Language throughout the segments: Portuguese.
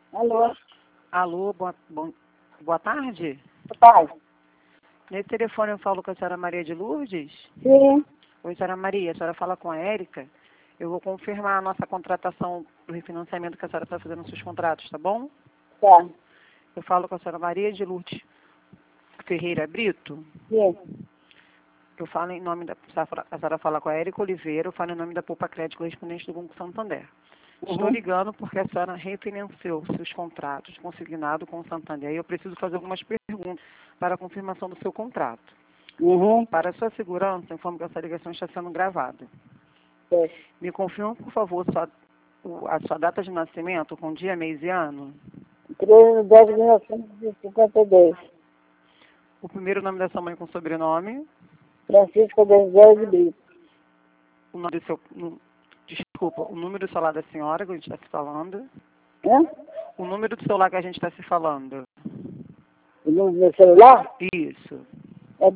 Alô? Alô, boa tarde. Pai? Nesse telefone eu falo com a senhora Maria de Lourdes. Sim. Oi, senhora Maria, a senhora fala com a Érica. Eu vou confirmar a nossa contratação do refinanciamento que a senhora está fazendo nos seus contratos, tá bom? Tá. Eu falo com a senhora Maria de Lourdes Ferreira Brito. Sim. Eu falo em nome da... A senhora fala com a Érica Oliveira, eu falo em nome da Poupa Crédito correspondente do Banco Santander. Estou ligando porque a senhora refinanciou seus contratos consignado com o Santander. E eu preciso fazer algumas perguntas para a confirmação do seu contrato. Para a sua segurança, informo que essa ligação está sendo gravada. Sim. Me confirma, por favor, a sua data de nascimento com dia, mês e ano. 13 de 10 de 1952. O primeiro nome da sua mãe com sobrenome. Francisco Desidério de Brito. O nome do seu... Desculpa, o número do celular da senhora que a gente está se falando. Hã? O número do celular que a gente está se falando. O número do meu celular Isso. é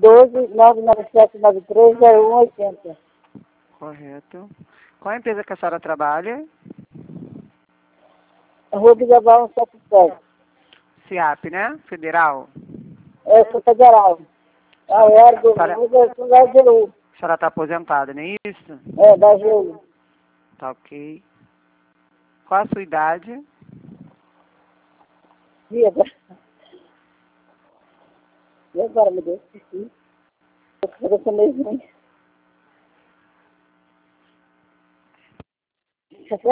12-99793-0180. Correto. Qual a empresa que a senhora trabalha? Rua Bigabal 177. CIAP, né? Federal. É, sou federal. A Ergo, A da GU. senhora está aposentada, não é isso? É, da GU. Tá ok. Qual a sua idade? E agora? E agora, meu Deus? Esqueci. Eu sou mesmo.